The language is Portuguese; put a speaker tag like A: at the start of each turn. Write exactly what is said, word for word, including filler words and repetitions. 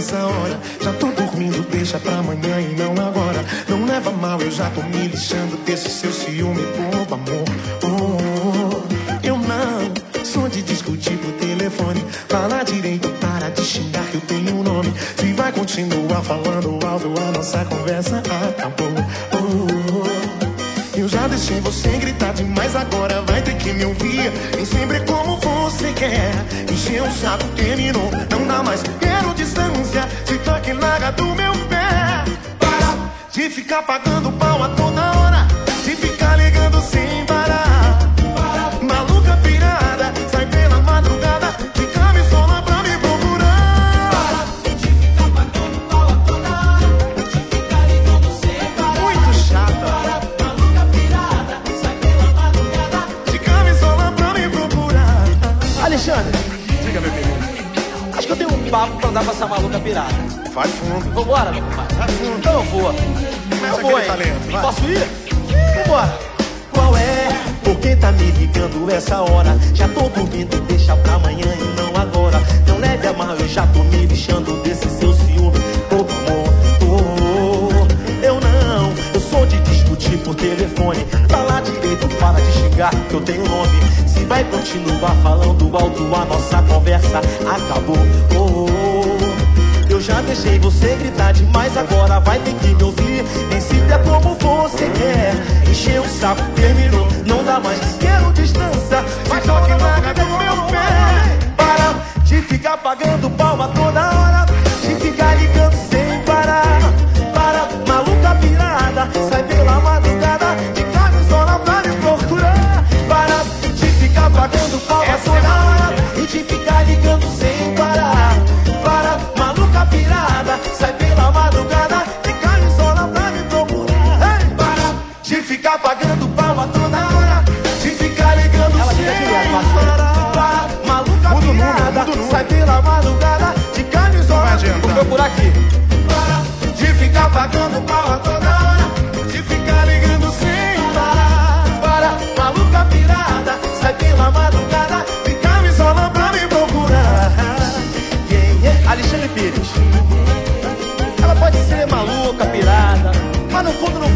A: essa hora. Já tô dormindo, deixa pra amanhã e não agora. Não leva mal, eu já tô me lixando desse seu ciúme, bobo amor. Oh, eu não sou de discutir por telefone. Fala direito, para de xingar que eu tenho um nome. Se vai continuar falando alto, a nossa conversa acabou. Oh, eu já deixei você gritar demais, agora vai ter que me ouvir. Nem sempre é como você quer. Encheu o saco, terminou, não dá mais. Quero distância, se toque e larga do meu pé. Para de ficar pagando pau a toda hora, de ficar ligando sem parar. Maluca pirada, sai pela madrugada, de camisola pra me procurar.
B: Para de ficar pagando pau a toda hora, de ficar ligando sem parar.
A: Muito chata.
B: Maluca pirada, sai pela madrugada,
A: de camisola pra me procurar.
C: Alexandre,
A: Diga, meu querido.
C: acho que eu tenho um papo pra andar com essa maluca pirada.
A: Vai fundo.
C: Vambora, meu pai?
A: Vai fundo.
C: Então eu vou.
A: Começa
C: Eu vou,
A: aquele
C: hein?
A: talento, vai.
C: Posso ir? Vambora.
D: Qual é? Por que tá me ligando essa hora? Já tô dormindo, deixa pra amanhã e não agora. Não leve a mal, eu já tô me lixando desse seu ciúme, bobo amor. Oh, eu não, eu sou de discutir por telefone. Falar direito, para de xingar que eu tenho nome. Se vai continuar falando alto, a nossa conversa acabou. Oh, eu já deixei você gritar demais, agora vai ter que me ouvir. Nem sempre é como você quer. Encheu o saco, terminou, não dá mais. Quero distância, vai toque larga do meu pé. Para de ficar pagando palma toda hora, de ficar ligando sem parar. Para, maluca pirada, sai pela madrugada, de camisola pra me procurar. Para de ficar pagando palma toda hora, e de ficar ligando sem parar. Para, maluca pirada, sai pela madrugada, de camisola pra me procurar. Hey! Para de ficar pagando palma toda hora, de ficar ligando
C: Ela
D: sem
C: fica direto, parceiro.
D: parar. Para, maluca
A: Muda o número,
D: pirada,
A: muda o número.
D: sai pela madrugada, de camisola.
A: Vai adiantar.
C: Vou procurar aqui.
D: Para de ficar pagando pau a toda hora, de ficar ligando sem parar. Para, maluca pirada, sai pela madrugada, de camisola pra me procurar. Yeah, yeah.
C: Alexandre Pires. Ela pode ser maluca, pirada, mas no fundo, no